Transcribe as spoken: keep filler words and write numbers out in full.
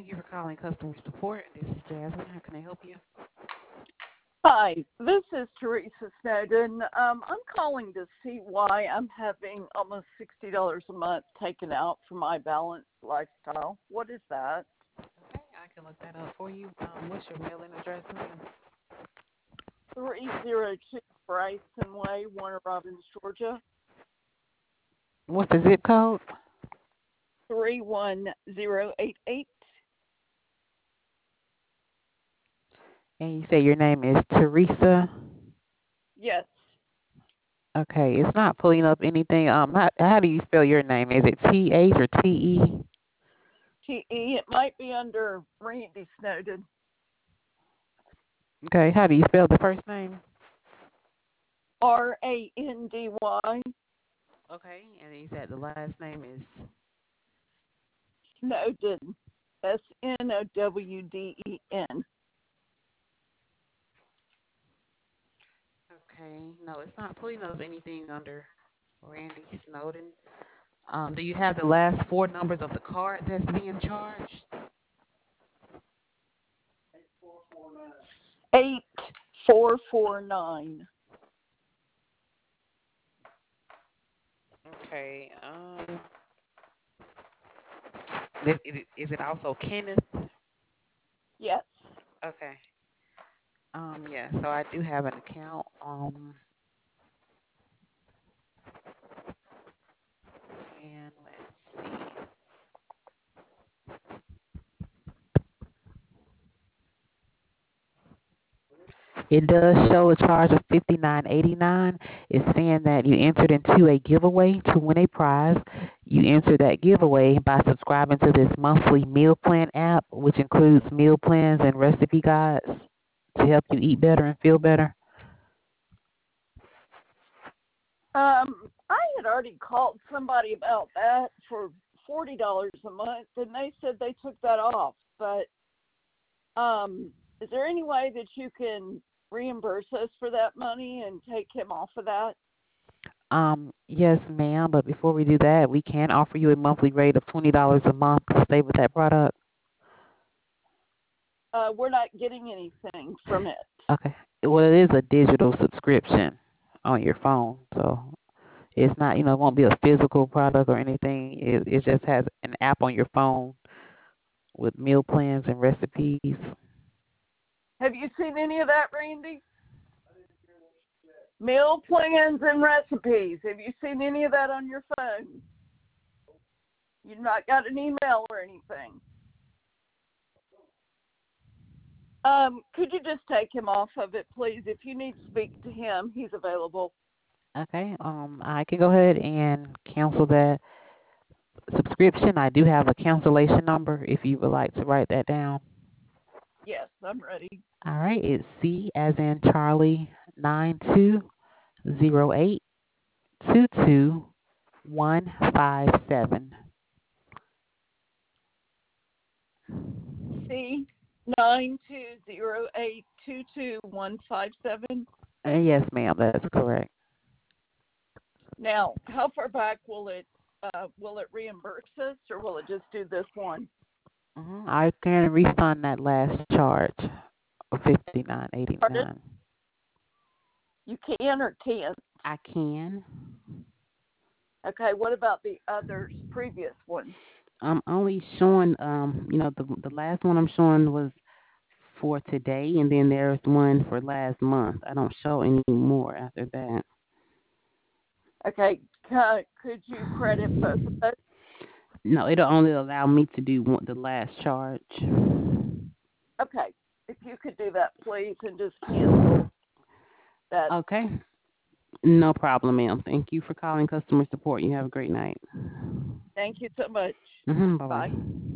Thank you for calling customer support. This is Jasmine. How can I help you? Hi, this is Teresa Snowden. Um, I'm calling to see why I'm having almost sixty dollars a month taken out for my balanced lifestyle. What is that? Okay, I can look that up for you. Um, what's your mailing address, ma'am? three oh two Bryson Way, Warner Robins, Georgia, What's the zip code? three one zero eight eight. And you say your name is Teresa. Yes, Okay, it's not pulling up anything. Um, how, how do you spell your name? Is it T H or T E? T E. It might be under Randy Snowden. Okay, how do you spell the first name? R A N D Y. Okay, and you said the last name is. Snowden. S N O W D E N. Okay, no, it's not pulling up anything under Randy Snowden. Um, do you have the last four numbers of the card that's being charged? eight four four nine. Okay. Um, is, is it is it also Kenneth? Yes. Okay. Um, yeah. So I do have an account. Um, and let's see. It does show a charge of fifty nine eighty nine. It's saying that you entered into a giveaway to win a prize. You enter that giveaway by subscribing to this monthly meal plan app, which includes meal plans and recipe guides to help you eat better and feel better. Um, I had already called somebody about that for forty dollars a month, and they said they took that off. But um, is there any way that you can reimburse us for that money and take him off of that? Um, yes, ma'am. But before we do that, we can offer you a monthly rate of twenty dollars a month to stay with that product. Uh, we're not getting anything from it. Okay. Well, it is a digital subscription on your phone, so it's not, you know, it won't be a physical product or anything. It it just has an app on your phone with meal plans and recipes. Have you seen any of that, Randy? Meal plans and recipes. Have you seen any of that on your phone? You've not got an email or anything. Um, could you just take him off of it, please? If you need to speak to him, he's available. Okay. Um, I can go ahead and cancel that subscription. I do have a cancellation number if you would like to write that down. Yes, I'm ready. All right. It's C as in Charlie nine two zero eight two two one five seven. C nine two zero eight two two one five seven. Uh, yes, ma'am. That's correct. Now, how far back will it uh, will it reimburse us, or will it just do this one? hmm I can refund that last charge of fifty nine eighty Pardon? nine. You can or can't? I can. Okay. What about the others, previous ones? I'm only showing, um, you know, the the last one I'm showing was for today, and then there's one for last month. I don't show any more after that. Okay. C- could you credit both of those? No, it'll only allow me to do one, the last charge. Okay. If you could do that, please, and just cancel that. Okay. No problem, ma'am. Thank you for calling customer support. You have a great night. Thank you so much. Mm-hmm. Bye. Bye-bye.